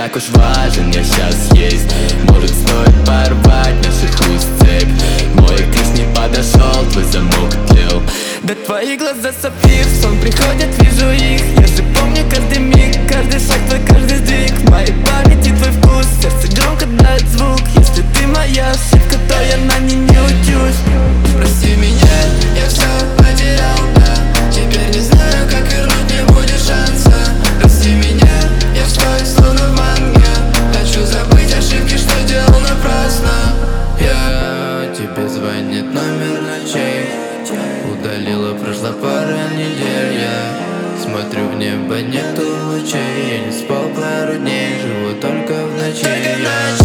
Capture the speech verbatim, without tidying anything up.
так уж важен я сейчас есть. Может, стоит порвать наших уст цепь. Мой экс не подошел, твой замок тлел. Да твои глаза сапфир, в сон приходят, вижу их. Я же помню каждый миг, каждый шаг твой, каждый сдвиг. В моей памяти твой вкус, сердце громко дает звук. Если ты моя ошибка, то я на ней не учусь. Прости меня, я все потерял, да. Теперь не знаю, как вернуть, не будет шанса. Прости меня, я стой, словно в манге. Хочу забыть ошибки, что делал напрасно. Я тебе звонит номер ночей. Удалила, прошла пара недель. Я смотрю в небо, нету лучей. Я не спал пару дней, живу только в ночи.